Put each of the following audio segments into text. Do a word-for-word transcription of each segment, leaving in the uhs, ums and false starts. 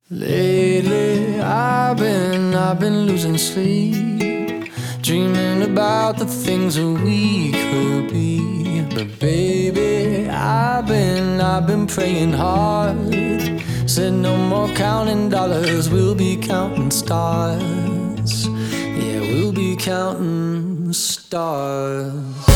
Lately, I've been, I've been losing sleep, dreaming about the things that we could be. But baby, I've been, I've been praying hard. Said no more counting dollars, we'll be counting stars. Yeah, we'll be counting stars.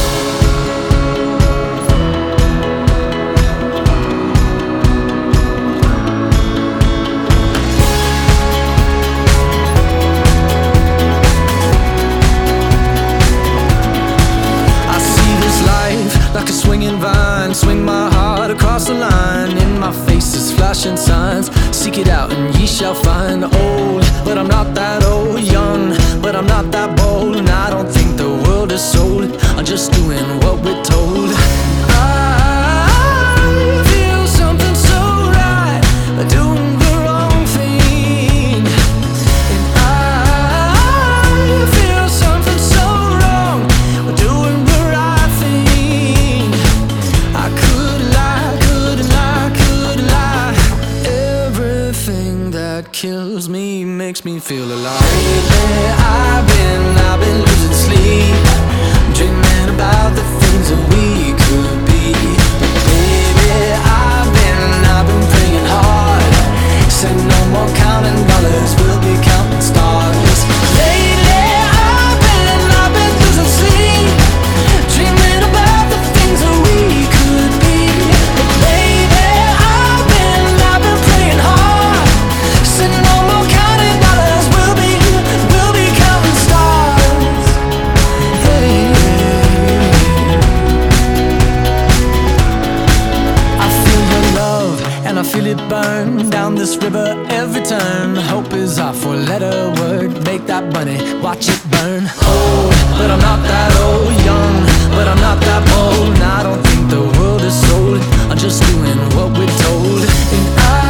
Like a swinging vine, swing my heart across the line. In my face is flashing signs, seek it out and ye shall find. Old, but I'm not that old. Young, but I'm not that bold. And I don't think the world is sold, I'm just doing what we're told. I feel something so right, doing the wrong thing. And I feel something so wrong, doing the right thing. I could lie, could lie, could lie. Everything that kills me makes me feel alive. Lately, I've been, I've been losing sleep, dreaming about the things that we could be. But baby, I've been, I've been praying hard. Said no more counting dollars, we'll be counting stars. Lately, I've been, I've been losing sleep, dreaming about the things that we could be. But baby, I've been, I've been praying hard. Said no more counting dollars, we'll be, we'll be counting stars. Hey, I feel your love and I feel it burn down this river every turn. Hope is our four-letter word. Make that money, watch it burn. Old, but I'm not that old. Young, but I'm not that bold. And I don't think the world is sold, I'm just doing what we're told. And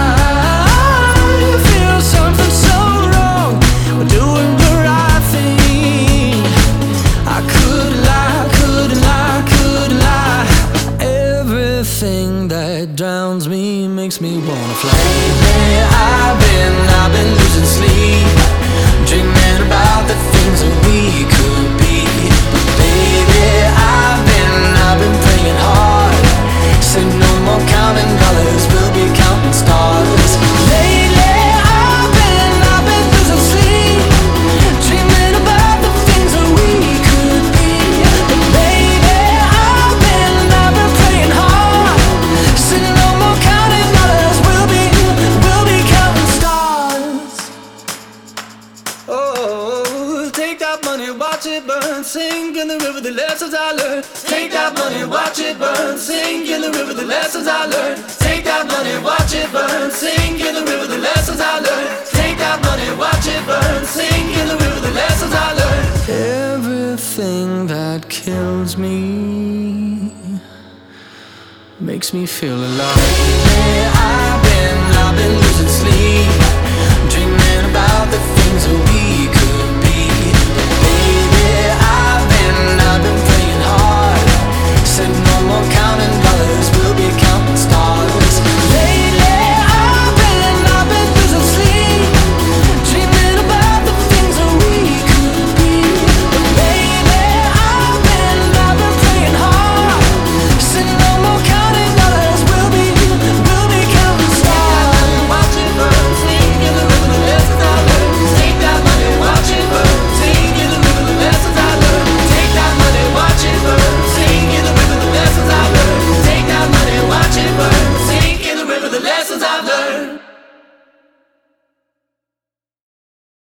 I feel something so wrong, we're doing the right thing. I could lie, could lie, could lie. Everything that drowns me makes me wanna fly. Lately, I've been, I've been losing sleep, dreaming about the things that we could be. But baby, I've been, I've been praying hard. Said no more counting dollars, we'll be counting stars. Lately, I've been, I've been losing sleep, dreaming about the things that we could be. But baby, I've been, I've been praying hard. Said no more counting dollars, we'll be, we'll be counting stars. Oh, take that money, watch it burn, sink in the river the lessons I learned. Take that money, watch it burn, sink in the river the lessons I learned. Take that money, watch it burn, sink in the river the lessons I learned. Take that money, watch it burn, sink in the river the lessons I learned. Everything that kills me makes me feel alive. Lately, I've been, I've been losing sleep, dreaming about the things that we could be. But baby, I've been, I've been praying hard. Said no more counting dollars, we'll be counting stars. Lately, I've been, I've been losing sleep, dreaming about the things that we could be. But baby, I've been, I've been praying hard. Said no more counting dollars, we'll be, we'll be counting stars. Watch it burn, sink in the river the lessons I learned. Take that money, watch it burn, sink in the river the lessons I learned. Take that money, watch it burn, sink in the river the lessons I learned. Take that money, watch it burn, sink in the river the lessons I learned.